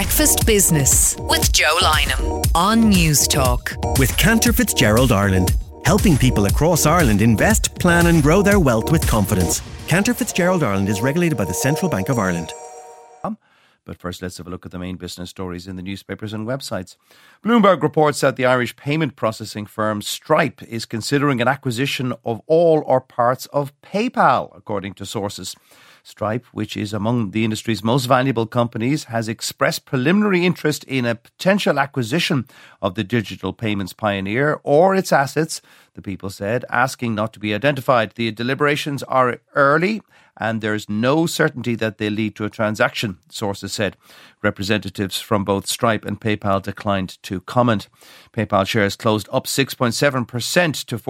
Breakfast Business with Joe Lynham on News Talk. With Cantor Fitzgerald Ireland, helping people across Ireland invest, plan and grow their wealth with confidence. Cantor Fitzgerald Ireland is regulated by the Central Bank of Ireland. But first, let's have a look at the main business stories in the newspapers and websites. Bloomberg reports that the Irish payment processing firm Stripe is considering an acquisition of all or parts of PayPal, according to sources. Stripe, which is among the industry's most valuable companies, has expressed preliminary interest in a potential acquisition of the digital payments pioneer or its assets, the People said, asking not to be identified. The deliberations are early and there's no certainty that they'll lead to a transaction, sources said. Representatives from both Stripe and PayPal declined to comment. PayPal shares closed up 6.7% to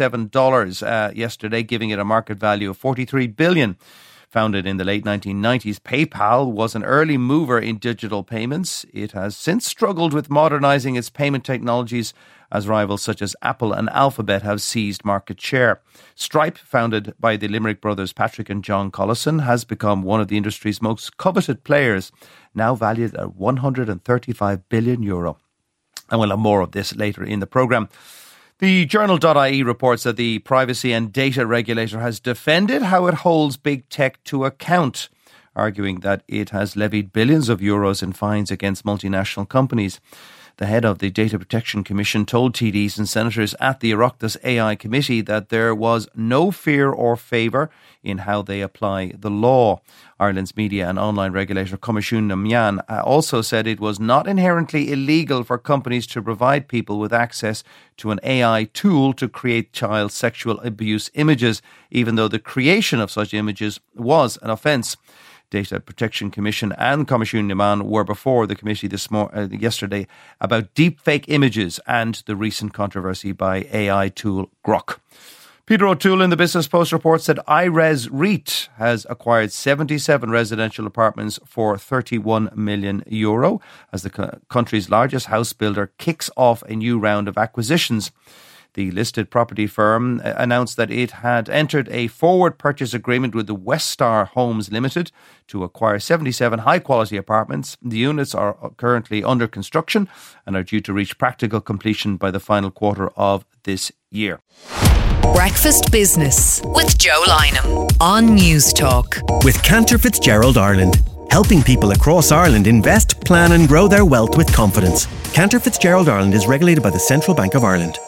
$47 yesterday, giving it a market value of $43 billion. Founded in the late 1990s, PayPal was an early mover in digital payments. It has since struggled with modernising its payment technologies as rivals such as Apple and Alphabet have seized market share. Stripe, founded by the Limerick brothers Patrick and John Collison, has become one of the industry's most coveted players, now valued at €135 billion. And we'll have more of this later in the programme. The Journal.ie reports that the privacy and data regulator has defended how it holds big tech to account, arguing that it has levied billions of euros in fines against multinational companies. The head of the Data Protection Commission told TDs and senators at the Oireachtas AI committee that there was no fear or favour in how they apply the law. Ireland's media and online regulator Coimisiún na Meán also said it was not inherently illegal for companies to provide people with access to an AI tool to create child sexual abuse images, even though the creation of such images was an offence. Data Protection Commission and Coimisiún na Meán were before the committee yesterday about deepfake images and the recent controversy by AI tool Grok. Peter O'Toole in the Business Post reports that IRES REIT has acquired 77 residential apartments for €31 million as the country's largest house builder kicks off a new round of acquisitions. The listed property firm announced that it had entered a forward purchase agreement with the Westar Homes Limited to acquire 77 high-quality apartments. The units are currently under construction and are due to reach practical completion by the final quarter of this year. Breakfast Business with Joe Lynham on News Talk. With Cantor Fitzgerald Ireland, helping people across Ireland invest, plan and grow their wealth with confidence. Cantor Fitzgerald Ireland is regulated by the Central Bank of Ireland.